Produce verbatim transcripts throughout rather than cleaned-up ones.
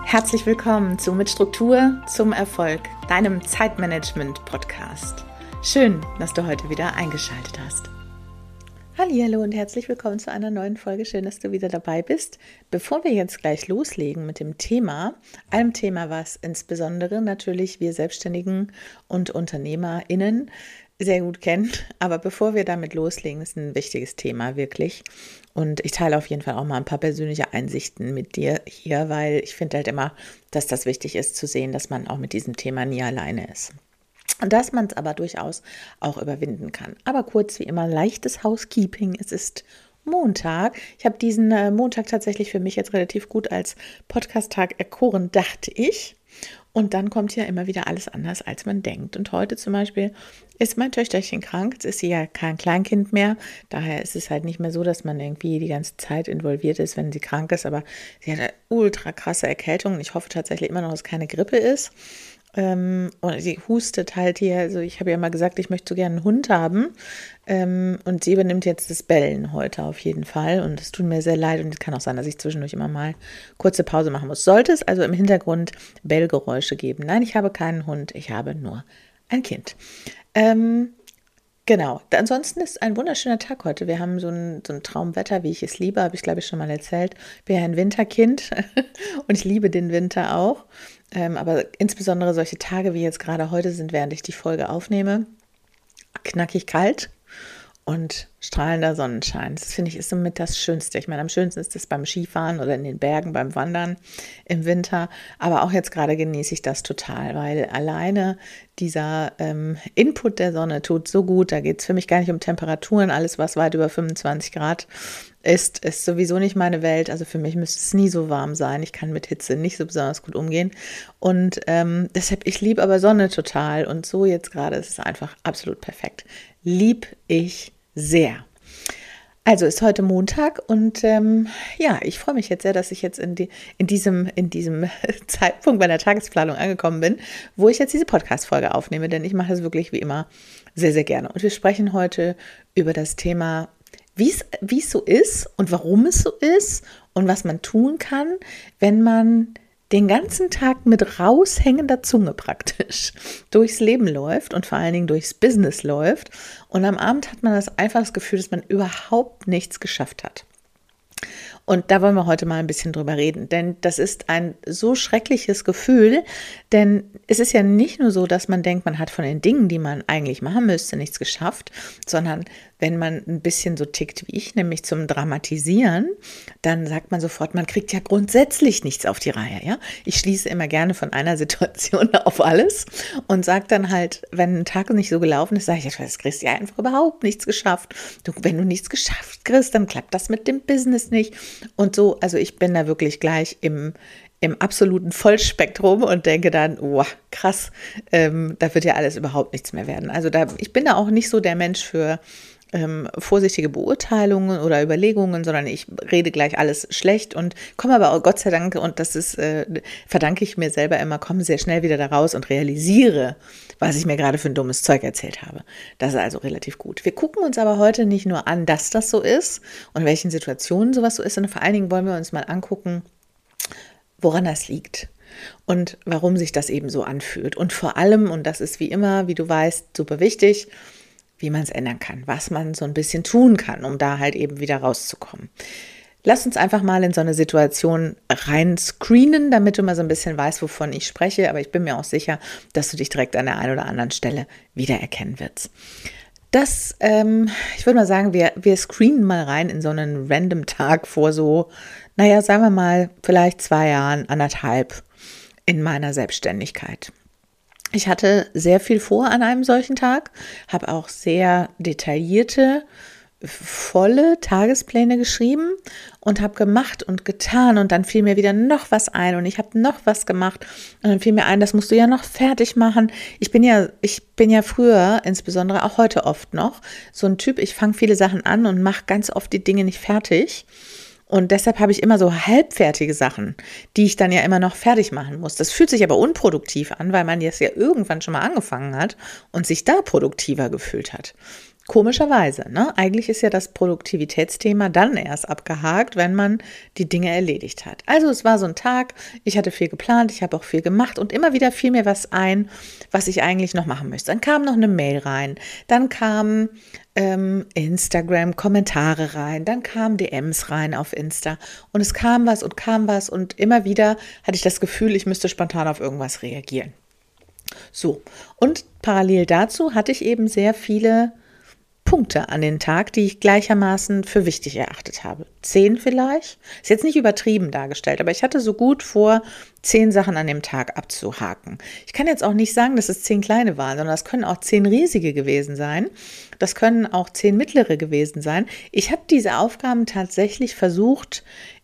Herzlich willkommen zu Mit Struktur zum Erfolg, deinem Zeitmanagement-Podcast. Schön, dass du heute wieder eingeschaltet hast. Hallihallo und herzlich willkommen zu einer neuen Folge. Schön, dass du wieder dabei bist. Bevor wir jetzt gleich loslegen mit dem Thema, einem Thema, was insbesondere natürlich wir Selbstständigen und UnternehmerInnen sehr gut kennen. Aber bevor wir damit loslegen, ist ein wichtiges Thema wirklich. Und ich teile auf jeden Fall auch mal ein paar persönliche Einsichten mit dir hier, weil ich finde halt immer, dass das wichtig ist zu sehen, dass man auch mit diesem Thema nie alleine ist. Und dass man es aber durchaus auch überwinden kann. Aber kurz wie immer, leichtes Housekeeping. Es ist Montag. Ich habe diesen äh, Montag tatsächlich für mich jetzt relativ gut als Podcast-Tag erkoren, dachte ich. Und dann kommt ja immer wieder alles anders, als man denkt. Und heute zum Beispiel ist mein Töchterchen krank. Jetzt ist sie ja kein Kleinkind mehr. Daher ist es halt nicht mehr so, dass man irgendwie die ganze Zeit involviert ist, wenn sie krank ist. Aber sie hat eine ultra krasse Erkältung. Ich hoffe tatsächlich immer noch, dass es keine Grippe ist. Ähm, und sie hustet halt hier, also ich habe ja mal gesagt, ich möchte so gerne einen Hund haben, ähm, und sie übernimmt jetzt das Bellen heute auf jeden Fall und es tut mir sehr leid und es kann auch sein, dass ich zwischendurch immer mal kurze Pause machen muss. Sollte es also im Hintergrund Bellgeräusche geben? Nein, ich habe keinen Hund, ich habe nur ein Kind. Ähm, Genau, ansonsten ist ein wunderschöner Tag heute. Wir haben so ein, so ein Traumwetter, wie ich es liebe, habe ich glaube ich schon mal erzählt. Ich bin ja ein Winterkind und ich liebe den Winter auch. Ähm, aber insbesondere solche Tage wie jetzt gerade heute sind, während ich die Folge aufnehme, knackig kalt und strahlender Sonnenschein. Das finde ich ist somit das Schönste. Ich meine, am schönsten ist es beim Skifahren oder in den Bergen, beim Wandern im Winter. Aber auch jetzt gerade genieße ich das total, weil alleine dieser ähm, Input der Sonne tut so gut. Da geht es für mich gar nicht um Temperaturen. Alles, was weit über fünfundzwanzig Grad ist, ist sowieso nicht meine Welt. Also für mich müsste es nie so warm sein. Ich kann mit Hitze nicht so besonders gut umgehen. Und ähm, deshalb, ich liebe aber Sonne total. Und so jetzt gerade ist es einfach absolut perfekt. Lieb ich sehr. Also ist heute Montag und ähm, ja, ich freue mich jetzt sehr, dass ich jetzt in, die, in, diesem, in diesem Zeitpunkt meiner Tagesplanung angekommen bin, wo ich jetzt diese Podcast-Folge aufnehme, denn ich mache das wirklich wie immer sehr, sehr gerne. Und wir sprechen heute über das Thema, wie es, wie es so ist und warum es so ist und was man tun kann, wenn man den ganzen Tag mit raushängender Zunge praktisch durchs Leben läuft und vor allen Dingen durchs Business läuft. Und am Abend hat man das einfach das Gefühl, dass man überhaupt nichts geschafft hat. Und da wollen wir heute mal ein bisschen drüber reden, denn das ist ein so schreckliches Gefühl, denn es ist ja nicht nur so, dass man denkt, man hat von den Dingen, die man eigentlich machen müsste, nichts geschafft, sondern wenn man ein bisschen so tickt wie ich, nämlich zum Dramatisieren, dann sagt man sofort, man kriegt ja grundsätzlich nichts auf die Reihe. Ja? Ich schließe immer gerne von einer Situation auf alles und sage dann halt, wenn ein Tag nicht so gelaufen ist, sage ich, du kriegst ja einfach überhaupt nichts geschafft. Du, wenn du nichts geschafft kriegst, dann klappt das mit dem Business nicht. Und so, also ich bin da wirklich gleich im, im absoluten Vollspektrum und denke dann, oh, krass, ähm, da wird ja alles überhaupt nichts mehr werden. Also da, ich bin da auch nicht so der Mensch für ähm, vorsichtige Beurteilungen oder Überlegungen, sondern ich rede gleich alles schlecht und komme aber auch Gott sei Dank, und das ist, äh, verdanke ich mir selber immer, komme sehr schnell wieder da raus und realisiere, was ich mir gerade für ein dummes Zeug erzählt habe. Das ist also relativ gut. Wir gucken uns aber heute nicht nur an, dass das so ist und in welchen Situationen sowas so ist, sondern vor allen Dingen wollen wir uns mal angucken, woran das liegt und warum sich das eben so anfühlt. Und vor allem, und das ist wie immer, wie du weißt, super wichtig, wie man es ändern kann, was man so ein bisschen tun kann, um da halt eben wieder rauszukommen. Lass uns einfach mal in so eine Situation rein screenen, damit du mal so ein bisschen weißt, wovon ich spreche. Aber ich bin mir auch sicher, dass du dich direkt an der einen oder anderen Stelle wiedererkennen wirst. Das, ähm, ich würde mal sagen, wir, wir screenen mal rein in so einen random Tag vor so, naja, sagen wir mal, vielleicht zwei Jahren, anderthalb in meiner Selbstständigkeit. Ich hatte sehr viel vor an einem solchen Tag, habe auch sehr detaillierte, volle Tagespläne geschrieben und habe gemacht und getan und dann fiel mir wieder noch was ein und ich habe noch was gemacht und dann fiel mir ein, das musst du ja noch fertig machen. Ich bin ja, ich bin ja früher, insbesondere auch heute oft noch, so ein Typ, ich fange viele Sachen an und mache ganz oft die Dinge nicht fertig. Und deshalb habe ich immer so halbfertige Sachen, die ich dann ja immer noch fertig machen muss. Das fühlt sich aber unproduktiv an, weil man jetzt ja irgendwann schon mal angefangen hat und sich da produktiver gefühlt hat. Komischerweise, ne? Eigentlich ist ja das Produktivitätsthema dann erst abgehakt, wenn man die Dinge erledigt hat. Also es war so ein Tag, ich hatte viel geplant, ich habe auch viel gemacht und immer wieder fiel mir was ein, was ich eigentlich noch machen möchte. Dann kam noch eine Mail rein, dann kam ähm, Instagram-Kommentare rein, dann kamen D Ms rein auf Insta und es kam was und kam was und immer wieder hatte ich das Gefühl, ich müsste spontan auf irgendwas reagieren. So, und parallel dazu hatte ich eben sehr viele Punkte an den Tag, die ich gleichermaßen für wichtig erachtet habe. Zehn vielleicht? Ist jetzt nicht übertrieben dargestellt, aber ich hatte so gut vor, zehn Sachen an dem Tag abzuhaken. Ich kann jetzt auch nicht sagen, dass es zehn kleine waren, sondern das können auch zehn riesige gewesen sein. Das können auch zehn mittlere gewesen sein. Ich habe diese Aufgaben tatsächlich versucht,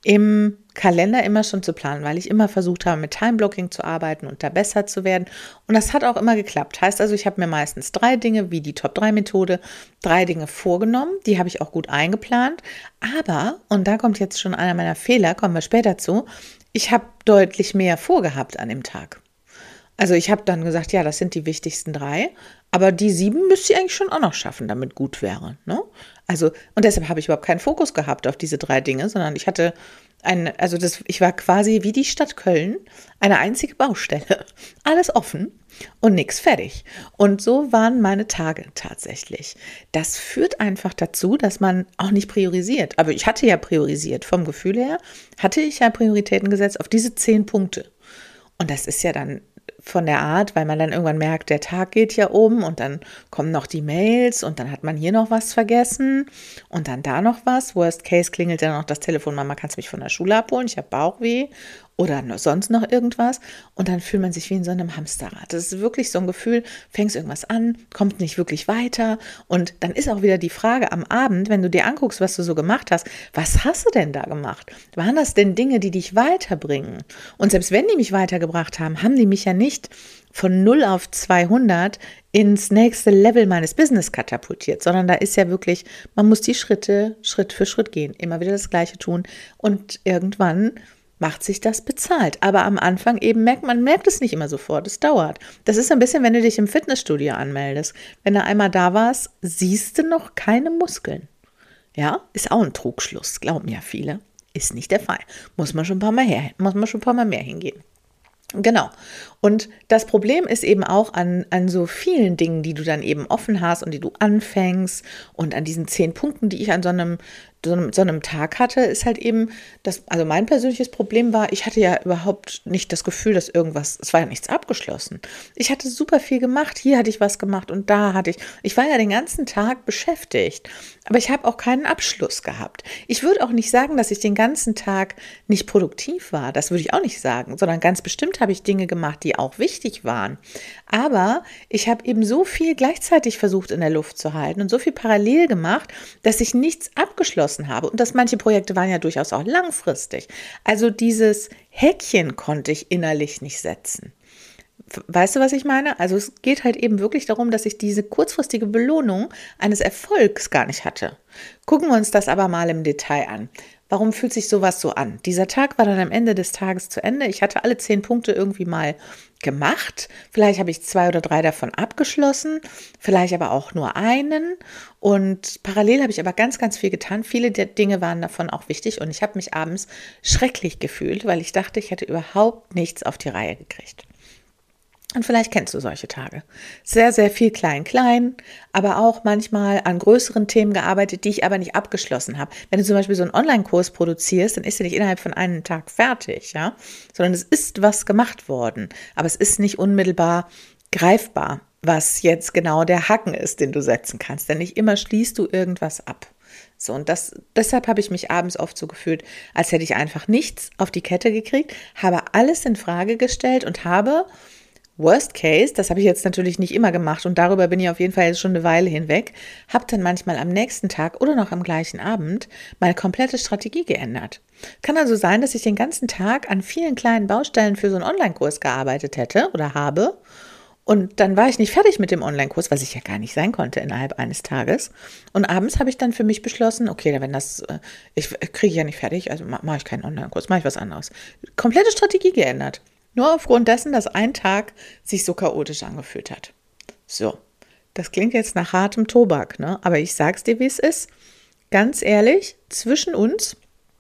im Kalender immer schon zu planen, weil ich immer versucht habe, mit Timeblocking zu arbeiten und da besser zu werden. Und das hat auch immer geklappt. Heißt also, ich habe mir meistens drei Dinge, wie die Top drei Methode, drei Dinge vorgenommen. Die habe ich auch gut eingeplant. Aber, und da kommt jetzt schon einer meiner Fehler, kommen wir später zu, ich habe deutlich mehr vorgehabt an dem Tag. Also ich habe dann gesagt, ja, das sind die wichtigsten drei, aber die sieben müsste ich eigentlich schon auch noch schaffen, damit gut wäre. Ne? Also, und deshalb habe ich überhaupt keinen Fokus gehabt auf diese drei Dinge, sondern ich hatte ein, also das, ich war quasi wie die Stadt Köln, eine einzige Baustelle. Alles offen und nichts fertig. Und so waren meine Tage tatsächlich. Das führt einfach dazu, dass man auch nicht priorisiert. Aber ich hatte ja priorisiert, vom Gefühl her hatte ich ja Prioritäten gesetzt auf diese zehn Punkte. Und das ist ja dann von der Art, weil man dann irgendwann merkt, der Tag geht ja um und dann kommen noch die Mails und dann hat man hier noch was vergessen und dann da noch was. Worst Case klingelt dann noch das Telefon, Mama, kannst du mich von der Schule abholen? Ich habe Bauchweh oder sonst noch irgendwas. Und dann fühlt man sich wie in so einem Hamsterrad. Das ist wirklich so ein Gefühl, fängst irgendwas an, kommt nicht wirklich weiter. Und dann ist auch wieder die Frage am Abend, wenn du dir anguckst, was du so gemacht hast, was hast du denn da gemacht? Waren das denn Dinge, die dich weiterbringen? Und selbst wenn die mich weitergebracht haben, haben die mich ja nicht von null auf zweihundert ins nächste Level meines Business katapultiert, sondern da ist ja wirklich, man muss die Schritte Schritt für Schritt gehen, immer wieder das Gleiche tun und irgendwann macht sich das bezahlt. Aber am Anfang eben merkt man, merkt es nicht immer sofort, es dauert. Das ist ein bisschen, wenn du dich im Fitnessstudio anmeldest. Wenn du einmal da warst, siehst du noch keine Muskeln. Ja, ist auch ein Trugschluss, glauben ja viele. Ist nicht der Fall. Muss man schon ein paar Mal her, muss man schon ein paar Mal mehr hingehen. Genau. Und das Problem ist eben auch an, an so vielen Dingen, die du dann eben offen hast und die du anfängst und an diesen zehn Punkten, die ich an so einem, so einem, so einem Tag hatte, ist halt eben, das, also mein persönliches Problem war, ich hatte ja überhaupt nicht das Gefühl, dass irgendwas, es war ja nichts abgeschlossen. Ich hatte super viel gemacht, hier hatte ich was gemacht und da hatte ich, ich war ja den ganzen Tag beschäftigt, aber ich habe auch keinen Abschluss gehabt. Ich würde auch nicht sagen, dass ich den ganzen Tag nicht produktiv war, das würde ich auch nicht sagen, sondern ganz bestimmt habe ich Dinge gemacht, die auch wichtig waren. Aber ich habe eben so viel gleichzeitig versucht in der Luft zu halten und so viel parallel gemacht, dass ich nichts abgeschlossen habe. Und dass manche Projekte waren ja durchaus auch langfristig. Also dieses Häkchen konnte ich innerlich nicht setzen. Weißt du, was ich meine? Also es geht halt eben wirklich darum, dass ich diese kurzfristige Belohnung eines Erfolgs gar nicht hatte. Gucken wir uns das aber mal im Detail an. Warum fühlt sich sowas so an? Dieser Tag war dann am Ende des Tages zu Ende. Ich hatte alle zehn Punkte irgendwie mal gemacht. Vielleicht habe ich zwei oder drei davon abgeschlossen, vielleicht aber auch nur einen. Und parallel habe ich aber ganz, ganz viel getan. Viele der Dinge waren davon auch wichtig und ich habe mich abends schrecklich gefühlt, weil ich dachte, ich hätte überhaupt nichts auf die Reihe gekriegt. Und vielleicht kennst du solche Tage. Sehr, sehr viel klein-klein, aber auch manchmal an größeren Themen gearbeitet, die ich aber nicht abgeschlossen habe. Wenn du zum Beispiel so einen Online-Kurs produzierst, dann ist er nicht innerhalb von einem Tag fertig, ja, sondern es ist was gemacht worden, aber es ist nicht unmittelbar greifbar, was jetzt genau der Haken ist, den du setzen kannst, denn nicht immer schließt du irgendwas ab. So, und das, deshalb habe ich mich abends oft so gefühlt, als hätte ich einfach nichts auf die Kette gekriegt, habe alles in Frage gestellt und habe Worst Case, das habe ich jetzt natürlich nicht immer gemacht und darüber bin ich auf jeden Fall jetzt schon eine Weile hinweg, habe dann manchmal am nächsten Tag oder noch am gleichen Abend meine komplette Strategie geändert. Kann also sein, dass ich den ganzen Tag an vielen kleinen Baustellen für so einen Online-Kurs gearbeitet hätte oder habe und dann war ich nicht fertig mit dem Online-Kurs, was ich ja gar nicht sein konnte innerhalb eines Tages. Und abends habe ich dann für mich beschlossen, okay, wenn das, ich kriege ja nicht fertig, also mache ich keinen Online-Kurs, mache ich was anderes. Komplette Strategie geändert. Nur aufgrund dessen, dass ein Tag sich so chaotisch angefühlt hat. So, das klingt jetzt nach hartem Tobak, ne? Aber ich sag's dir, wie es ist. Ganz ehrlich, zwischen uns,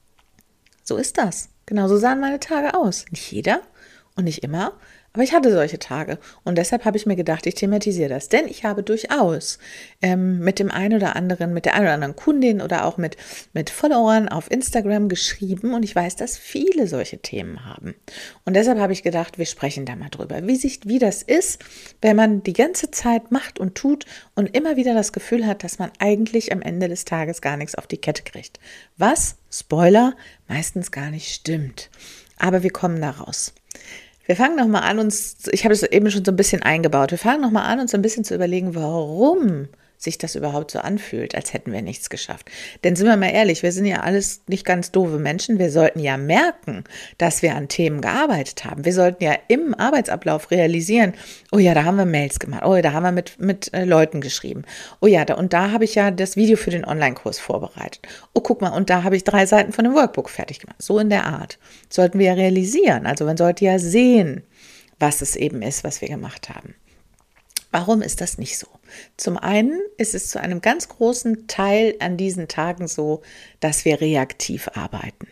so ist das. Genau so sahen meine Tage aus. Nicht jeder und nicht immer, aber ich hatte solche Tage. Und deshalb habe ich mir gedacht, ich thematisiere das. Denn ich habe durchaus ähm, mit dem einen oder anderen, mit der einen oder anderen Kundin oder auch mit, mit Followern auf Instagram geschrieben. Und ich weiß, dass viele solche Themen haben. Und deshalb habe ich gedacht, wir sprechen da mal drüber. Wie sich, wie das ist, wenn man die ganze Zeit macht und tut und immer wieder das Gefühl hat, dass man eigentlich am Ende des Tages gar nichts auf die Kette kriegt. Was, Spoiler, meistens gar nicht stimmt. Aber wir kommen da raus. Wir fangen nochmal an, uns, ich habe es eben schon so ein bisschen eingebaut, wir fangen nochmal an, uns ein bisschen zu überlegen, warum sich das überhaupt so anfühlt, als hätten wir nichts geschafft. Denn sind wir mal ehrlich, wir sind ja alles nicht ganz doofe Menschen, wir sollten ja merken, dass wir an Themen gearbeitet haben. Wir sollten ja im Arbeitsablauf realisieren, oh ja, da haben wir Mails gemacht, oh ja, da haben wir mit, mit äh, Leuten geschrieben, oh ja, da, und da habe ich ja das Video für den Online-Kurs vorbereitet. Oh, guck mal, und da habe ich drei Seiten von dem Workbook fertig gemacht. So in der Art. Sollten wir ja realisieren, also man sollte ja sehen, was es eben ist, was wir gemacht haben. Warum ist das nicht so? Zum einen ist es zu einem ganz großen Teil an diesen Tagen so, dass wir reaktiv arbeiten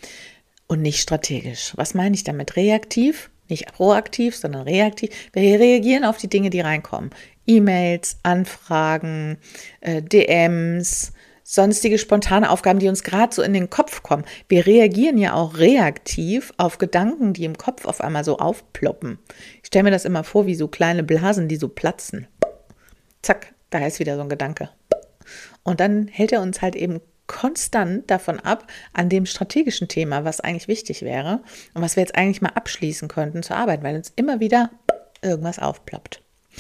und nicht strategisch. Was meine ich damit? Reaktiv, nicht proaktiv, sondern reaktiv. Wir reagieren auf die Dinge, die reinkommen. E-Mails, Anfragen, äh, D Ms, sonstige spontane Aufgaben, die uns gerade so in den Kopf kommen. Wir reagieren ja auch reaktiv auf Gedanken, die im Kopf auf einmal so aufploppen. Ich stelle mir das immer vor, wie so kleine Blasen, die so platzen. Zack, da ist wieder so ein Gedanke. Und dann hält er uns halt eben konstant davon ab, an dem strategischen Thema, was eigentlich wichtig wäre und was wir jetzt eigentlich mal abschließen könnten zu arbeiten, weil uns immer wieder irgendwas aufploppt.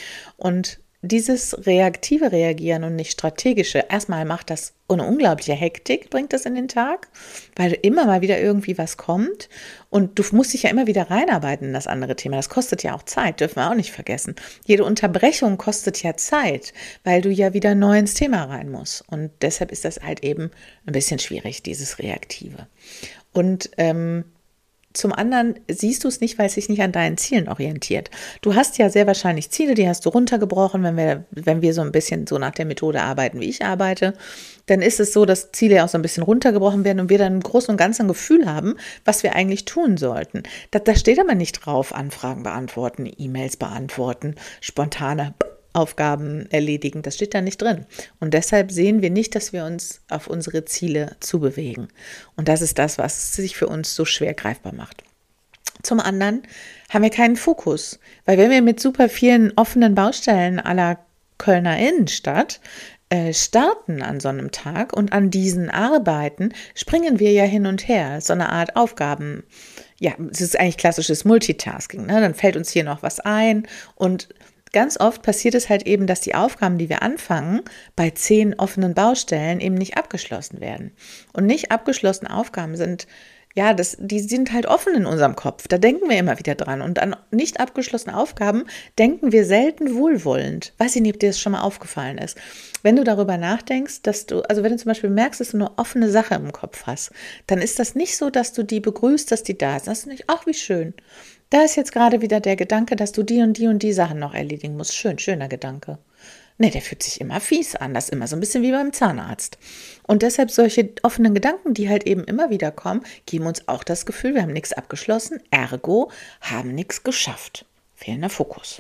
Und dieses reaktive Reagieren und nicht strategische, erstmal macht das eine unglaubliche Hektik, bringt das in den Tag, weil immer mal wieder irgendwie was kommt und du musst dich ja immer wieder reinarbeiten in das andere Thema. Das kostet ja auch Zeit, dürfen wir auch nicht vergessen. Jede Unterbrechung kostet ja Zeit, weil du ja wieder neu ins Thema rein musst. Und deshalb ist das halt eben ein bisschen schwierig, dieses Reaktive. Und ähm, zum anderen siehst du es nicht, weil es sich nicht an deinen Zielen orientiert. Du hast ja sehr wahrscheinlich Ziele, die hast du runtergebrochen, wenn wir, wenn wir so ein bisschen so nach der Methode arbeiten, wie ich arbeite, dann ist es so, dass Ziele auch so ein bisschen runtergebrochen werden und wir dann im Großen und Ganzen ein Gefühl haben, was wir eigentlich tun sollten. Da, da steht aber nicht drauf, Anfragen beantworten, E-Mails beantworten, spontane Aufgaben erledigen, das steht da nicht drin. Und deshalb sehen wir nicht, dass wir uns auf unsere Ziele zubewegen. Und das ist das, was sich für uns so schwer greifbar macht. Zum anderen haben wir keinen Fokus, weil wenn wir mit super vielen offenen Baustellen à la Kölner Innenstadt äh, starten an so einem Tag und an diesen Arbeiten, springen wir ja hin und her, so eine Art Aufgaben. Ja, es ist eigentlich klassisches Multitasking, ne? Dann fällt uns hier noch was ein und ganz oft passiert es halt eben, dass die Aufgaben, die wir anfangen, bei zehn offenen Baustellen eben nicht abgeschlossen werden. Und nicht abgeschlossene Aufgaben sind, ja, das, die sind halt offen in unserem Kopf. Da denken wir immer wieder dran. Und an nicht abgeschlossene Aufgaben denken wir selten wohlwollend. Weiß ich nicht, ob dir das schon mal aufgefallen ist. Wenn du darüber nachdenkst, dass du, also wenn du zum Beispiel merkst, dass du eine offene Sache im Kopf hast, dann ist das nicht so, dass du die begrüßt, dass die da ist. Das ist nicht, ach, wie schön. Da ist jetzt gerade wieder der Gedanke, dass du die und die und die Sachen noch erledigen musst. Schön, schöner Gedanke. Nee, der fühlt sich immer fies an. Das ist immer so ein bisschen wie beim Zahnarzt. Und deshalb solche offenen Gedanken, die halt eben immer wieder kommen, geben uns auch das Gefühl, wir haben nichts abgeschlossen, ergo haben nichts geschafft. Fehlender Fokus.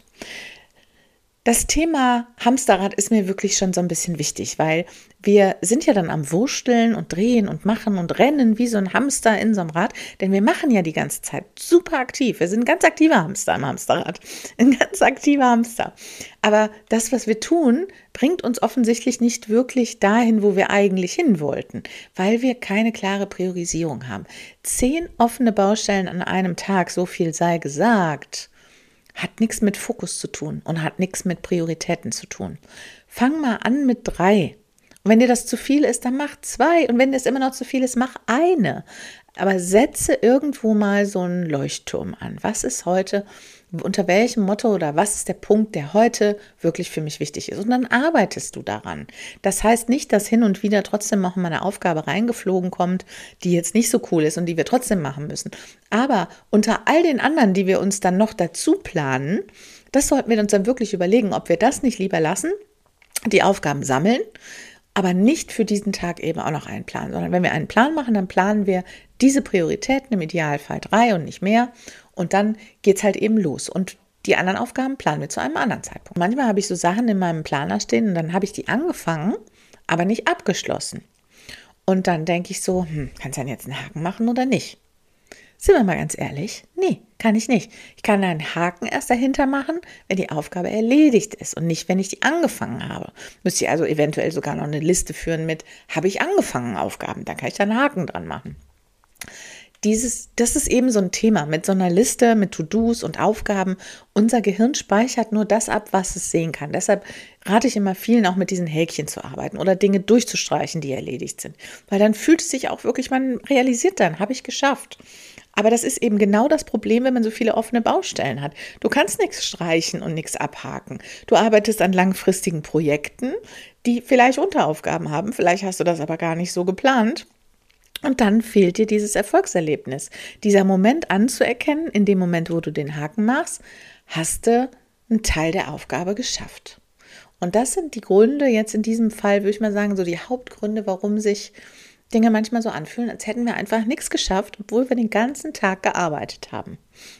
Das Thema Hamsterrad ist mir wirklich schon so ein bisschen wichtig, weil wir sind ja dann am Wursteln und drehen und machen und rennen wie so ein Hamster in so einem Rad, denn wir machen ja die ganze Zeit super aktiv. Wir sind ein ganz aktiver Hamster im Hamsterrad, ein ganz aktiver Hamster. Aber das, was wir tun, bringt uns offensichtlich nicht wirklich dahin, wo wir eigentlich hin wollten, weil wir keine klare Priorisierung haben. Zehn offene Baustellen an einem Tag, so viel sei gesagt, hat nichts mit Fokus zu tun und hat nichts mit Prioritäten zu tun. Fang mal an mit drei. Und wenn dir das zu viel ist, dann mach zwei. Und wenn dir es immer noch zu viel ist, mach eine. Aber setze irgendwo mal so einen Leuchtturm an. Was ist heute, unter welchem Motto oder was ist der Punkt, der heute wirklich für mich wichtig ist? Und dann arbeitest du daran. Das heißt nicht, dass hin und wieder trotzdem noch mal eine Aufgabe reingeflogen kommt, die jetzt nicht so cool ist und die wir trotzdem machen müssen. Aber unter all den anderen, die wir uns dann noch dazu planen, das sollten wir uns dann wirklich überlegen, ob wir das nicht lieber lassen die Aufgaben sammeln, aber nicht für diesen Tag eben auch noch einen Plan, sondern wenn wir einen Plan machen, dann planen wir diese Prioritäten, im Idealfall drei und nicht mehr, und dann geht's halt eben los. Und die anderen Aufgaben planen wir zu einem anderen Zeitpunkt. Manchmal habe ich so Sachen in meinem Planer stehen und dann habe ich die angefangen, aber nicht abgeschlossen. Und dann denke ich so, hm, kannst du dann jetzt einen Haken machen oder nicht? Sind wir mal ganz ehrlich? Nee, kann ich nicht. Ich kann einen Haken erst dahinter machen, wenn die Aufgabe erledigt ist und nicht, wenn ich die angefangen habe. Müsste ich also eventuell sogar noch eine Liste führen mit, habe ich angefangen Aufgaben? Dann kann ich da einen Haken dran machen. Dieses, das ist eben so ein Thema mit so einer Liste, mit To-Dos und Aufgaben. Unser Gehirn speichert nur das ab, was es sehen kann. Deshalb rate ich immer vielen, auch mit diesen Häkchen zu arbeiten oder Dinge durchzustreichen, die erledigt sind. Weil dann fühlt es sich auch wirklich, man realisiert dann, habe ich geschafft. Aber das ist eben genau das Problem, wenn man so viele offene Baustellen hat. Du kannst nichts streichen und nichts abhaken. Du arbeitest an langfristigen Projekten, die vielleicht Unteraufgaben haben. Vielleicht hast du das aber gar nicht so geplant. Und dann fehlt dir dieses Erfolgserlebnis. Dieser Moment anzuerkennen, in dem Moment, wo du den Haken machst, hast du einen Teil der Aufgabe geschafft. Und das sind die Gründe, jetzt in diesem Fall würde ich mal sagen, so die Hauptgründe, warum sich Dinge manchmal so anfühlen, als hätten wir einfach nichts geschafft, obwohl wir den ganzen Tag gearbeitet haben.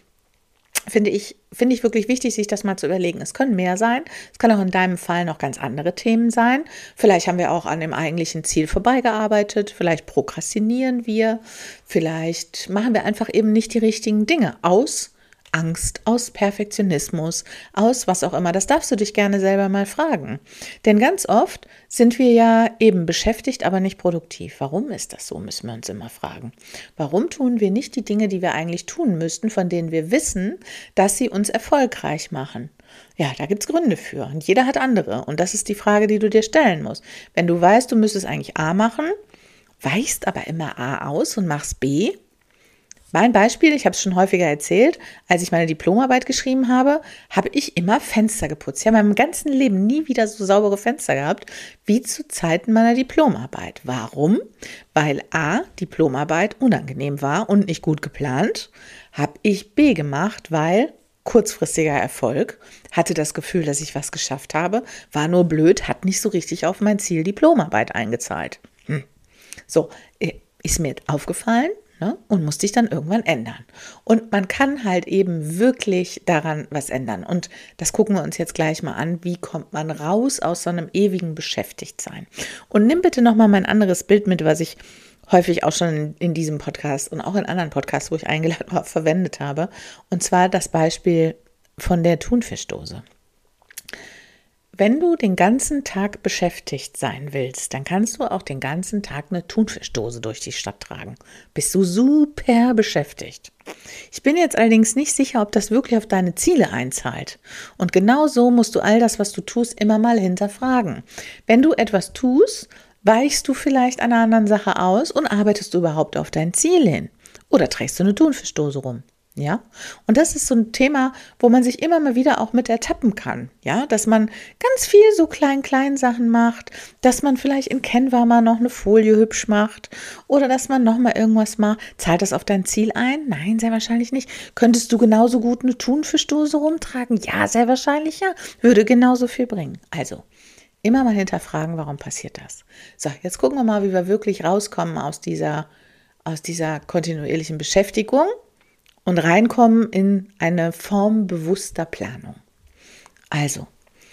Finde ich, finde ich wirklich wichtig, sich das mal zu überlegen. Es können mehr sein. Es kann auch in deinem Fall noch ganz andere Themen sein. Vielleicht haben wir auch an dem eigentlichen Ziel vorbeigearbeitet. Vielleicht prokrastinieren wir. Vielleicht machen wir einfach eben nicht die richtigen Dinge aus Angst, aus Perfektionismus, aus was auch immer. Das darfst du dich gerne selber mal fragen. Denn ganz oft sind wir ja eben beschäftigt, aber nicht produktiv. Warum ist das so, müssen wir uns immer fragen. Warum tun wir nicht die Dinge, die wir eigentlich tun müssten, von denen wir wissen, dass sie uns erfolgreich machen? Ja, da gibt es Gründe für und jeder hat andere. Und das ist die Frage, die du dir stellen musst. Wenn du weißt, du müsstest eigentlich A machen, weichst aber immer A aus und machst B. Mein Beispiel, ich habe es schon häufiger erzählt, als ich meine Diplomarbeit geschrieben habe, habe ich immer Fenster geputzt. Ich habe in meinem ganzen Leben nie wieder so saubere Fenster gehabt, wie zu Zeiten meiner Diplomarbeit. Warum? Weil A, Diplomarbeit unangenehm war und nicht gut geplant, habe ich B gemacht, weil kurzfristiger Erfolg, hatte das Gefühl, dass ich was geschafft habe, war nur blöd, hat nicht so richtig auf mein Ziel Diplomarbeit eingezahlt. Hm. So, ist mir aufgefallen, ne, und musste ich dann irgendwann ändern. Und man kann halt eben wirklich daran was ändern. Und das gucken wir uns jetzt gleich mal an. Wie kommt man raus aus so einem ewigen Beschäftigtsein? Und nimm bitte nochmal mein anderes Bild mit, was ich häufig auch schon in diesem Podcast und auch in anderen Podcasts, wo ich eingeladen war, verwendet habe. Und zwar das Beispiel von der Thunfischdose. Wenn du den ganzen Tag beschäftigt sein willst, dann kannst du auch den ganzen Tag eine Thunfischdose durch die Stadt tragen. Bist du super beschäftigt. Ich bin jetzt allerdings nicht sicher, ob das wirklich auf deine Ziele einzahlt. Und genau so musst du all das, was du tust, immer mal hinterfragen. Wenn du etwas tust, weichst du vielleicht einer anderen Sache aus und arbeitest du überhaupt auf dein Ziel hin? Oder trägst du eine Thunfischdose rum? Ja, und das ist so ein Thema, wo man sich immer mal wieder auch mit ertappen kann, ja, dass man ganz viel so klein, klein Sachen macht, dass man vielleicht in Canva mal noch eine Folie hübsch macht oder dass man noch mal irgendwas macht. Zahlt das auf dein Ziel ein? Nein, sehr wahrscheinlich nicht. Könntest du genauso gut eine Thunfischdose rumtragen? Ja, sehr wahrscheinlich ja. Würde genauso viel bringen. Also, immer mal hinterfragen, warum passiert das? So, jetzt gucken wir mal, wie wir wirklich rauskommen aus dieser, aus dieser kontinuierlichen Beschäftigung und reinkommen in eine Form bewusster Planung. Also,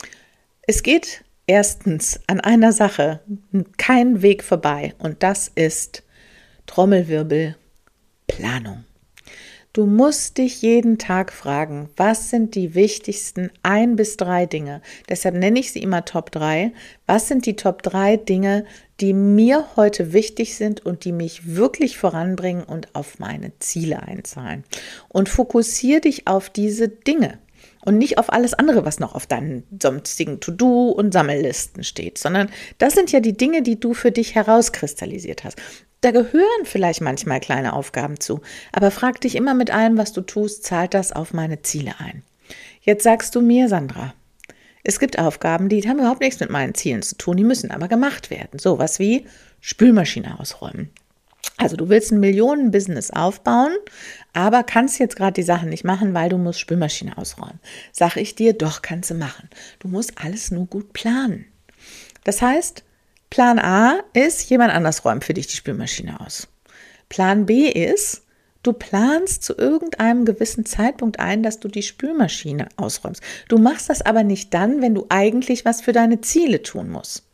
es geht erstens an einer Sache kein Weg vorbei und das ist Trommelwirbel Planung. Du musst dich jeden Tag fragen, was sind die wichtigsten ein bis drei Dinge? Deshalb nenne ich sie immer Top drei. Was sind die Top drei Dinge, die mir heute wichtig sind und die mich wirklich voranbringen und auf meine Ziele einzahlen? Und fokussiere dich auf diese Dinge und nicht auf alles andere, was noch auf deinen sonstigen To-Do- und Sammellisten steht, sondern das sind ja die Dinge, die du für dich herauskristallisiert hast. Da gehören vielleicht manchmal kleine Aufgaben zu, aber frag dich immer mit allem, was du tust, zahlt das auf meine Ziele ein? Jetzt sagst du mir, Sandra, es gibt Aufgaben, die haben überhaupt nichts mit meinen Zielen zu tun, die müssen aber gemacht werden. Sowas wie Spülmaschine ausräumen. Also du willst ein Millionen-Business aufbauen, aber kannst jetzt gerade die Sachen nicht machen, weil du musst Spülmaschine ausräumen. Sag ich dir, doch, kannst du machen. Du musst alles nur gut planen. Das heißt, Plan A ist, jemand anders räumt für dich die Spülmaschine aus. Plan B ist, du planst zu irgendeinem gewissen Zeitpunkt ein, dass du die Spülmaschine ausräumst. Du machst das aber nicht dann, wenn du eigentlich was für deine Ziele tun musst.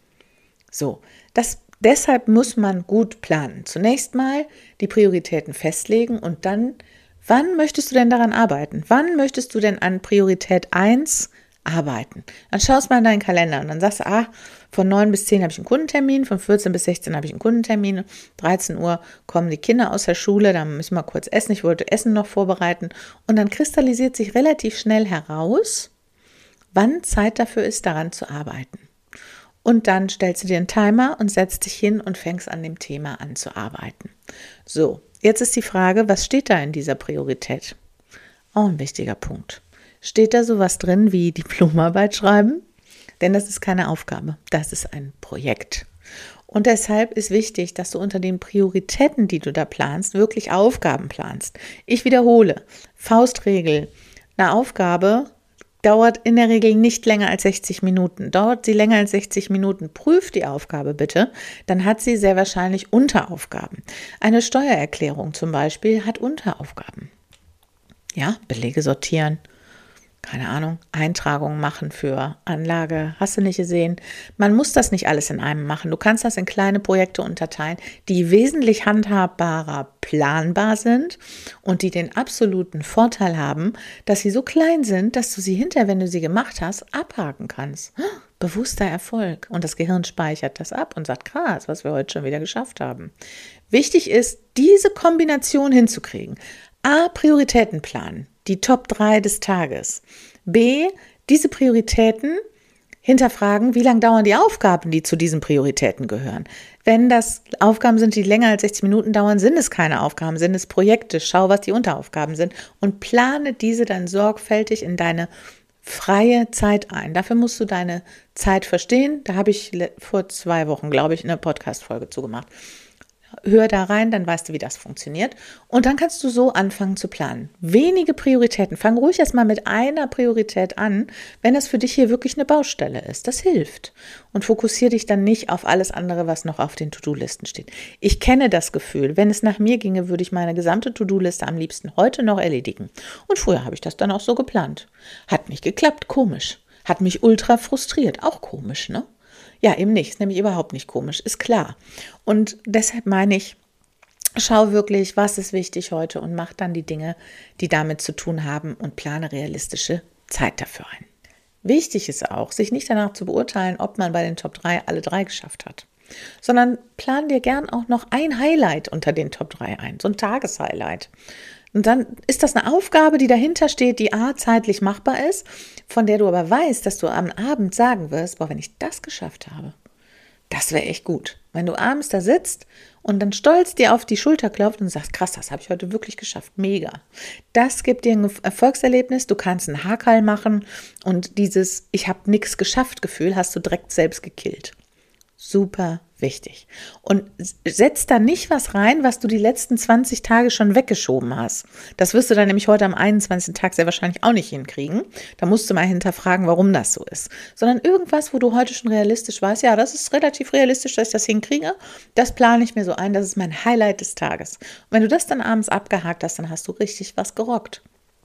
So, das, deshalb muss man gut planen. Zunächst mal die Prioritäten festlegen und dann, wann möchtest du denn daran arbeiten? Wann möchtest du denn an Priorität eins arbeiten? Dann schaust mal in deinen Kalender und dann sagst du, ah, von neun bis zehn habe ich einen Kundentermin, von vierzehn bis sechzehn habe ich einen Kundentermin, dreizehn Uhr kommen die Kinder aus der Schule, dann müssen wir kurz essen, ich wollte Essen noch vorbereiten und dann kristallisiert sich relativ schnell heraus, wann Zeit dafür ist, daran zu arbeiten. Und dann stellst du dir einen Timer und setzt dich hin und fängst an dem Thema an zu arbeiten. So, jetzt ist die Frage, was steht da in dieser Priorität? Auch ein wichtiger Punkt. Steht da sowas drin wie Diplomarbeit schreiben? Denn das ist keine Aufgabe, das ist ein Projekt. Und deshalb ist wichtig, dass du unter den Prioritäten, die du da planst, wirklich Aufgaben planst. Ich wiederhole, Faustregel, eine Aufgabe dauert in der Regel nicht länger als sechzig Minuten. Dauert sie länger als sechzig Minuten, prüf die Aufgabe bitte, dann hat sie sehr wahrscheinlich Unteraufgaben. Eine Steuererklärung zum Beispiel hat Unteraufgaben. Ja, Belege sortieren, keine Ahnung, Eintragungen machen für Anlage, hast du nicht gesehen. Man muss das nicht alles in einem machen. Du kannst das in kleine Projekte unterteilen, die wesentlich handhabbarer, planbar sind und die den absoluten Vorteil haben, dass sie so klein sind, dass du sie hinterher, wenn du sie gemacht hast, abhaken kannst. Bewusster Erfolg. Und das Gehirn speichert das ab und sagt, krass, was wir heute schon wieder geschafft haben. Wichtig ist, diese Kombination hinzukriegen. A, Prioritäten planen. Die Top drei des Tages. B, diese Prioritäten hinterfragen, wie lange dauern die Aufgaben, die zu diesen Prioritäten gehören. Wenn das Aufgaben sind, die länger als sechzig Minuten dauern, sind es keine Aufgaben, sind es Projekte. Schau, was die Unteraufgaben sind und plane diese dann sorgfältig in deine freie Zeit ein. Dafür musst du deine Zeit verstehen. Da habe ich vor zwei Wochen, glaube ich, eine Podcast-Folge zugemacht. Hör da rein, dann weißt du, wie das funktioniert. Und dann kannst du so anfangen zu planen. Wenige Prioritäten. Fang ruhig erst mal mit einer Priorität an, wenn das für dich hier wirklich eine Baustelle ist. Das hilft. Und fokussiere dich dann nicht auf alles andere, was noch auf den To-Do-Listen steht. Ich kenne das Gefühl, wenn es nach mir ginge, würde ich meine gesamte To-Do-Liste am liebsten heute noch erledigen. Und früher habe ich das dann auch so geplant. Hat nicht geklappt, komisch. Hat mich ultra frustriert, auch komisch, ne? Ja, eben nicht, ist nämlich überhaupt nicht komisch, ist klar. Und deshalb meine ich, schau wirklich, was ist wichtig heute und mach dann die Dinge, die damit zu tun haben und plane realistische Zeit dafür ein. Wichtig ist auch, sich nicht danach zu beurteilen, ob man bei den Top drei alle drei geschafft hat, sondern plan dir gern auch noch ein Highlight unter den Top drei ein, so ein Tageshighlight. Und dann ist das eine Aufgabe, die dahinter steht, die A, zeitlich machbar ist, von der du aber weißt, dass du am Abend sagen wirst, boah, wenn ich das geschafft habe, das wäre echt gut. Wenn du abends da sitzt und dann stolz dir auf die Schulter klopft und sagst, krass, das habe ich heute wirklich geschafft, mega. Das gibt dir ein Erfolgserlebnis, du kannst einen Hakerl machen und dieses Ich habe nichts geschafft Gefühl hast du direkt selbst gekillt. Super wichtig. Und setz da nicht was rein, was du die letzten zwanzig Tage schon weggeschoben hast. Das wirst du dann nämlich heute am einundzwanzigsten Tag sehr wahrscheinlich auch nicht hinkriegen. Da musst du mal hinterfragen, warum das so ist. Sondern irgendwas, wo du heute schon realistisch weißt, ja, das ist relativ realistisch, dass ich das hinkriege. Das plane ich mir so ein, das ist mein Highlight des Tages. Und wenn du das dann abends abgehakt hast, dann hast du richtig was gerockt.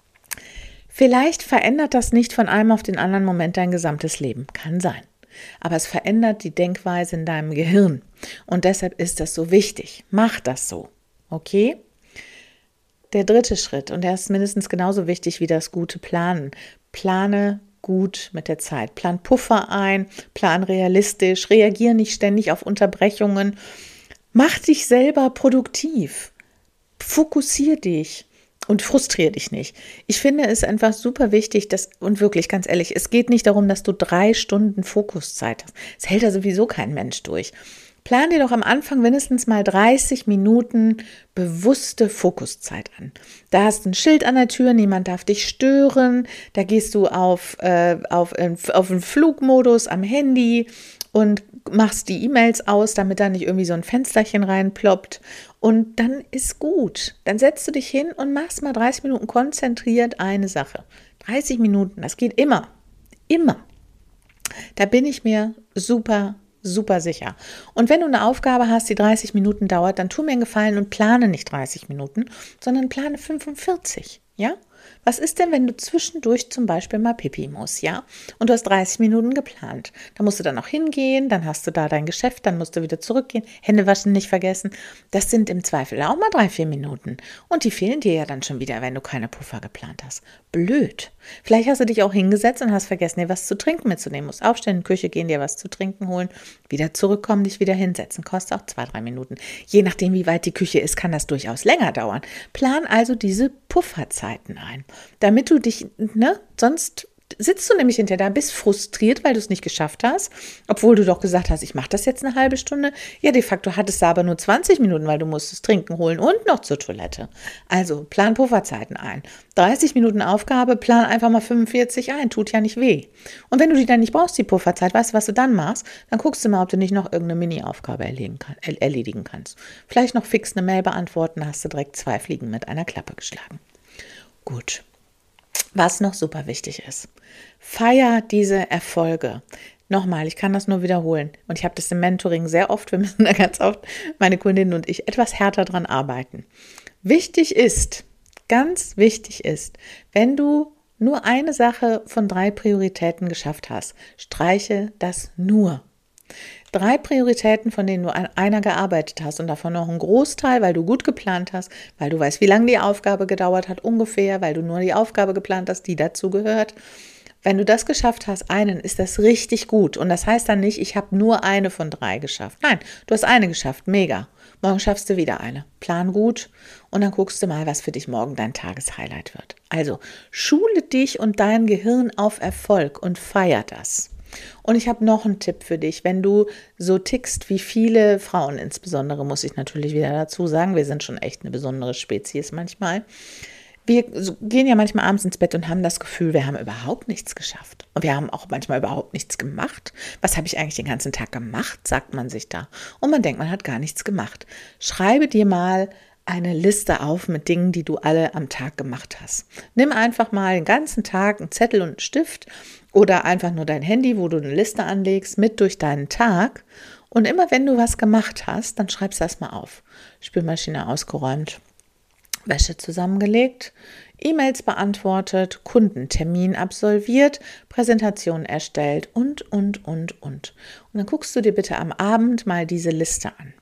Vielleicht verändert das nicht von einem auf den anderen Moment dein gesamtes Leben. Kann sein. Aber es verändert die Denkweise in deinem Gehirn. Und deshalb ist das so wichtig. Mach das so. Okay? Der dritte Schritt, und der ist mindestens genauso wichtig wie das gute Planen. Plane gut mit der Zeit. Plan Puffer ein, plan realistisch, reagier nicht ständig auf Unterbrechungen. Mach dich selber produktiv. Fokussier dich. Und frustriere dich nicht. Ich finde es einfach super wichtig, dass, und wirklich ganz ehrlich, es geht nicht darum, dass du drei Stunden Fokuszeit hast. Das hält ja sowieso kein Mensch durch. Plan dir doch am Anfang mindestens mal dreißig Minuten bewusste Fokuszeit an. Da hast du ein Schild an der Tür, niemand darf dich stören. Da gehst du auf, äh, auf, auf den Flugmodus am Handy und machst die E-Mails aus, damit da nicht irgendwie so ein Fensterchen reinploppt. Und dann ist gut. Dann setzt du dich hin und machst mal dreißig Minuten konzentriert eine Sache. dreißig Minuten, das geht immer. Immer. Da bin ich mir super super sicher. Und wenn du eine Aufgabe hast, die dreißig Minuten dauert, dann tu mir einen Gefallen und plane nicht dreißig Minuten, sondern plane fünfundvierzig, ja? Was ist denn, wenn du zwischendurch zum Beispiel mal Pipi musst, ja? Und du hast dreißig Minuten geplant. Da musst du dann auch hingehen, dann hast du da dein Geschäft, dann musst du wieder zurückgehen, Hände waschen nicht vergessen. Das sind im Zweifel auch mal drei, vier Minuten. Und die fehlen dir ja dann schon wieder, wenn du keine Puffer geplant hast. Blöd. Vielleicht hast du dich auch hingesetzt und hast vergessen, dir was zu trinken mitzunehmen. Musst aufstehen, in die Küche gehen, dir was zu trinken holen, wieder zurückkommen, dich wieder hinsetzen. Kostet auch zwei, drei Minuten. Je nachdem, wie weit die Küche ist, kann das durchaus länger dauern. Plan also diese Pufferzeiten ein, damit du dich, ne, sonst sitzt du nämlich hinterher da, bist frustriert, weil du es nicht geschafft hast, obwohl du doch gesagt hast, ich mache das jetzt eine halbe Stunde. Ja, de facto hattest du aber nur zwanzig Minuten, weil du musstest trinken holen und noch zur Toilette. Also plan Pufferzeiten ein. dreißig Minuten Aufgabe, plan einfach mal fünfundvierzig ein, tut ja nicht weh. Und wenn du die dann nicht brauchst, die Pufferzeit, weißt du, was du dann machst? Dann guckst du mal, ob du nicht noch irgendeine Mini-Aufgabe erledigen, kann, erledigen kannst. Vielleicht noch fix eine Mail beantworten, hast du direkt zwei Fliegen mit einer Klappe geschlagen. Gut. Was noch super wichtig ist, feier diese Erfolge. Nochmal, ich kann das nur wiederholen und ich habe das im Mentoring sehr oft, wir müssen da ganz oft, meine Kundinnen und ich, etwas härter dran arbeiten. Wichtig ist, ganz wichtig ist, wenn du nur eine Sache von drei Prioritäten geschafft hast, streiche das nur. Drei Prioritäten, von denen du an einer gearbeitet hast und davon noch ein Großteil, weil du gut geplant hast, weil du weißt, wie lange die Aufgabe gedauert hat ungefähr, weil du nur die Aufgabe geplant hast, die dazu gehört. Wenn du das geschafft hast, einen, ist das richtig gut. Und das heißt dann nicht, ich habe nur eine von drei geschafft. Nein, du hast eine geschafft, mega. Morgen schaffst du wieder eine. Plan gut und dann guckst du mal, was für dich morgen dein Tageshighlight wird. Also schule dich und dein Gehirn auf Erfolg und feier das. Und ich habe noch einen Tipp für dich, wenn du so tickst wie viele Frauen, insbesondere muss ich natürlich wieder dazu sagen, wir sind schon echt eine besondere Spezies manchmal. Wir gehen ja manchmal abends ins Bett und haben das Gefühl, wir haben überhaupt nichts geschafft. Und wir haben auch manchmal überhaupt nichts gemacht. Was habe ich eigentlich den ganzen Tag gemacht, sagt man sich da. Und man denkt, man hat gar nichts gemacht. Schreibe dir mal eine Liste auf mit Dingen, die du alle am Tag gemacht hast. Nimm einfach mal den ganzen Tag einen Zettel und einen Stift oder einfach nur dein Handy, wo du eine Liste anlegst, mit durch deinen Tag. Und immer wenn du was gemacht hast, dann schreibst du das mal auf. Spülmaschine ausgeräumt, Wäsche zusammengelegt, E-Mails beantwortet, Kundentermin absolviert, Präsentation erstellt und, und, und, und. Und dann guckst du dir bitte am Abend mal diese Liste an.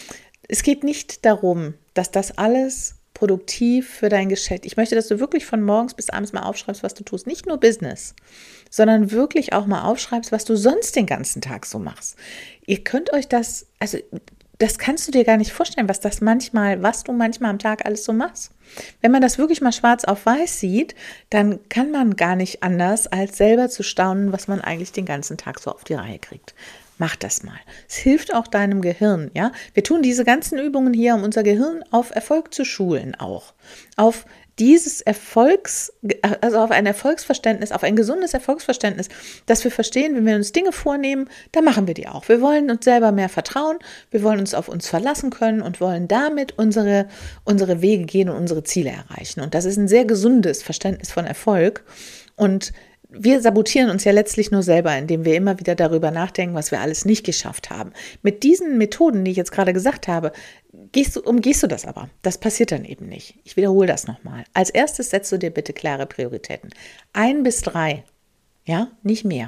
Es geht nicht darum, dass das alles produktiv für dein Geschäft. Ich möchte, dass du wirklich von morgens bis abends mal aufschreibst, was du tust. Nicht nur Business, sondern wirklich auch mal aufschreibst, was du sonst den ganzen Tag so machst. Ihr könnt euch das, also das kannst du dir gar nicht vorstellen, was das manchmal, was du manchmal am Tag alles so machst. Wenn man das wirklich mal schwarz auf weiß sieht, dann kann man gar nicht anders, als selber zu staunen, was man eigentlich den ganzen Tag so auf die Reihe kriegt. Mach das mal. Es hilft auch deinem Gehirn, ja. Wir tun diese ganzen Übungen hier, um unser Gehirn auf Erfolg zu schulen auch. Auf dieses Erfolgs, also auf ein Erfolgsverständnis, auf ein gesundes Erfolgsverständnis, dass wir verstehen, wenn wir uns Dinge vornehmen, dann machen wir die auch. Wir wollen uns selber mehr vertrauen, wir wollen uns auf uns verlassen können und wollen damit unsere, unsere Wege gehen und unsere Ziele erreichen. Und das ist ein sehr gesundes Verständnis von Erfolg. Und wir sabotieren uns ja letztlich nur selber, indem wir immer wieder darüber nachdenken, was wir alles nicht geschafft haben. Mit diesen Methoden, die ich jetzt gerade gesagt habe, gehst du, umgehst du das aber. Das passiert dann eben nicht. Ich wiederhole das nochmal. Als erstes setzt du dir bitte klare Prioritäten. Ein bis drei, ja, nicht mehr.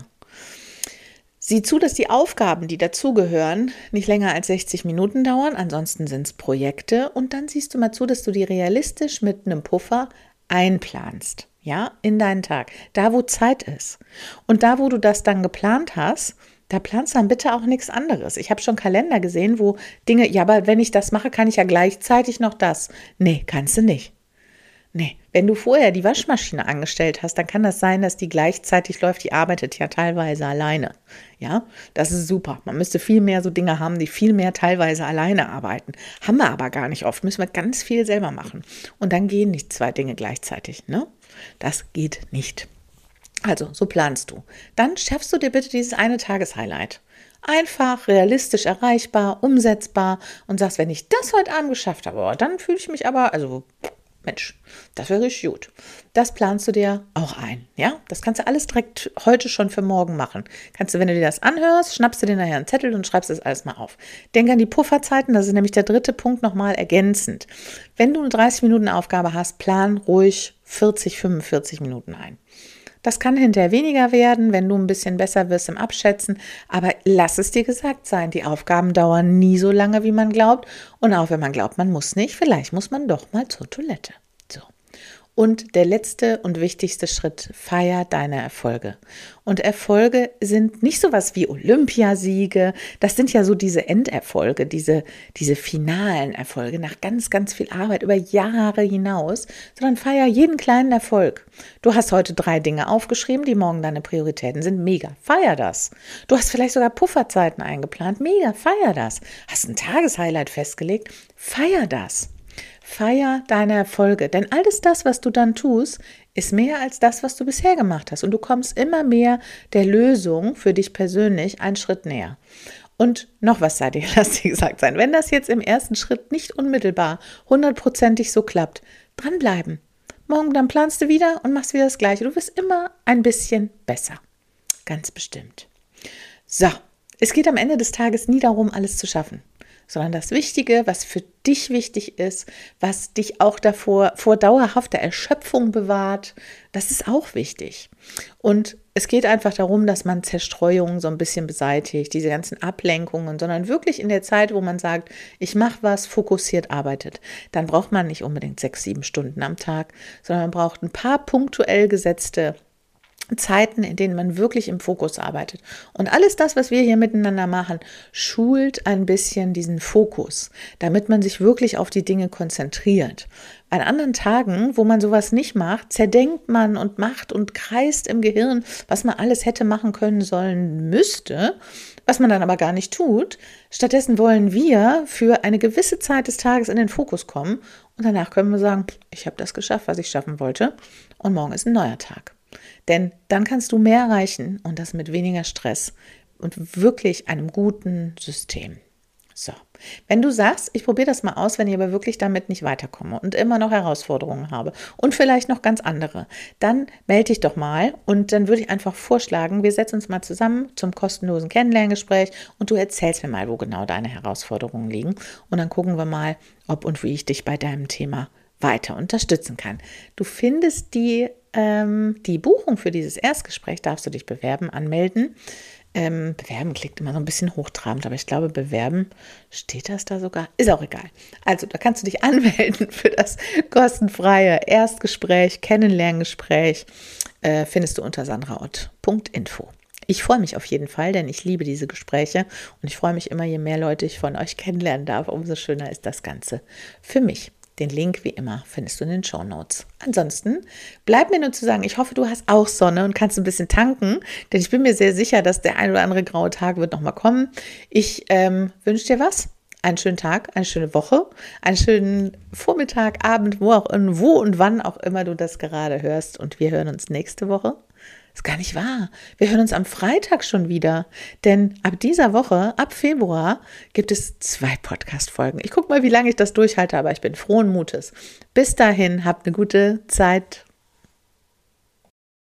Sieh zu, dass die Aufgaben, die dazugehören, nicht länger als sechzig Minuten dauern. Ansonsten sind es Projekte. Und dann siehst du mal zu, dass du die realistisch mit einem Puffer einplanst. Ja, in deinen Tag, da wo Zeit ist. Und da, wo du das dann geplant hast, da planst du dann bitte auch nichts anderes. Ich habe schon Kalender gesehen, wo Dinge, ja, aber wenn ich das mache, kann ich ja gleichzeitig noch das. Nee, kannst du nicht. Nee, wenn du vorher die Waschmaschine angestellt hast, dann kann das sein, dass die gleichzeitig läuft. Die arbeitet ja teilweise alleine. Ja, das ist super. Man müsste viel mehr so Dinge haben, die viel mehr teilweise alleine arbeiten. Haben wir aber gar nicht oft. Müssen wir ganz viel selber machen. Und dann gehen nicht zwei Dinge gleichzeitig, ne? Das geht nicht. Also, so planst du. Dann schaffst du dir bitte dieses eine Tageshighlight. Einfach, realistisch erreichbar, umsetzbar und sagst, wenn ich das heute Abend geschafft habe, dann fühle ich mich aber, also Mensch, das wäre richtig gut. Das planst du dir auch ein, ja? Das kannst du alles direkt heute schon für morgen machen. Kannst du, wenn du dir das anhörst, schnappst du dir nachher einen Zettel und schreibst das alles mal auf. Denk an die Pufferzeiten, das ist nämlich der dritte Punkt nochmal ergänzend. Wenn du eine dreißig Minuten Aufgabe hast, plan ruhig vierzig, fünfundvierzig Minuten ein. Das kann hinterher weniger werden, wenn du ein bisschen besser wirst im Abschätzen, aber lass es dir gesagt sein, die Aufgaben dauern nie so lange, wie man glaubt und auch wenn man glaubt, man muss nicht, vielleicht muss man doch mal zur Toilette. So. Und der letzte und wichtigste Schritt, feier deine Erfolge. Und Erfolge sind nicht sowas wie Olympiasiege, das sind ja so diese Enderfolge, diese, diese finalen Erfolge nach ganz, ganz viel Arbeit über Jahre hinaus, sondern feier jeden kleinen Erfolg. Du hast heute drei Dinge aufgeschrieben, die morgen deine Prioritäten sind, mega, feier das. Du hast vielleicht sogar Pufferzeiten eingeplant, mega, feier das. Hast ein Tageshighlight festgelegt, feier das. Feier deine Erfolge, denn alles das, was du dann tust, ist mehr als das, was du bisher gemacht hast und du kommst immer mehr der Lösung für dich persönlich einen Schritt näher. Und noch was sei dir, lass dir gesagt sein, wenn das jetzt im ersten Schritt nicht unmittelbar hundertprozentig so klappt, dranbleiben. Morgen dann planst du wieder und machst wieder das Gleiche. Du wirst immer ein bisschen besser, ganz bestimmt. So, es geht am Ende des Tages nie darum, alles zu schaffen, sondern das Wichtige, was für dich wichtig ist, was dich auch davor vor dauerhafter Erschöpfung bewahrt, das ist auch wichtig. Und es geht einfach darum, dass man Zerstreuungen so ein bisschen beseitigt, diese ganzen Ablenkungen, sondern wirklich in der Zeit, wo man sagt, ich mache was, fokussiert arbeitet. Dann braucht man nicht unbedingt sechs, sieben Stunden am Tag, sondern man braucht ein paar punktuell gesetzte Zeiten, in denen man wirklich im Fokus arbeitet. Und alles das, was wir hier miteinander machen, schult ein bisschen diesen Fokus, damit man sich wirklich auf die Dinge konzentriert. An anderen Tagen, wo man sowas nicht macht, zerdenkt man und macht und kreist im Gehirn, was man alles hätte machen können sollen müsste, was man dann aber gar nicht tut. Stattdessen wollen wir für eine gewisse Zeit des Tages in den Fokus kommen und danach können wir sagen, ich habe das geschafft, was ich schaffen wollte und morgen ist ein neuer Tag. Denn dann kannst du mehr erreichen und das mit weniger Stress und wirklich einem guten System. So, wenn du sagst, ich probiere das mal aus, wenn ich aber wirklich damit nicht weiterkomme und immer noch Herausforderungen habe und vielleicht noch ganz andere, dann melde dich doch mal und dann würde ich einfach vorschlagen, wir setzen uns mal zusammen zum kostenlosen Kennenlerngespräch und du erzählst mir mal, wo genau deine Herausforderungen liegen und dann gucken wir mal, ob und wie ich dich bei deinem Thema weiter unterstützen kann. Du findest die ähm, die Buchung für dieses Erstgespräch, darfst du dich bewerben, anmelden. Ähm, bewerben klingt immer so ein bisschen hochtrabend, aber ich glaube, bewerben, steht das da sogar? Ist auch egal. Also, da kannst du dich anmelden für das kostenfreie Erstgespräch, Kennenlerngespräch, äh, findest du unter sandraott punkt info. Ich freue mich auf jeden Fall, denn ich liebe diese Gespräche und ich freue mich immer, je mehr Leute ich von euch kennenlernen darf, umso schöner ist das Ganze für mich. Den Link, wie immer, findest du in den Shownotes. Ansonsten bleibt mir nur zu sagen, ich hoffe, du hast auch Sonne und kannst ein bisschen tanken, denn ich bin mir sehr sicher, dass der ein oder andere graue Tag wird nochmal kommen. Ich ähm, wünsche dir was, einen schönen Tag, eine schöne Woche, einen schönen Vormittag, Abend, wo auch wo und wann auch immer du das gerade hörst. Und wir hören uns nächste Woche. Ist gar nicht wahr. Wir hören uns am Freitag schon wieder, denn ab dieser Woche, ab Februar, gibt es zwei Podcast-Folgen. Ich gucke mal, wie lange ich das durchhalte, aber ich bin frohen Mutes. Bis dahin, habt eine gute Zeit.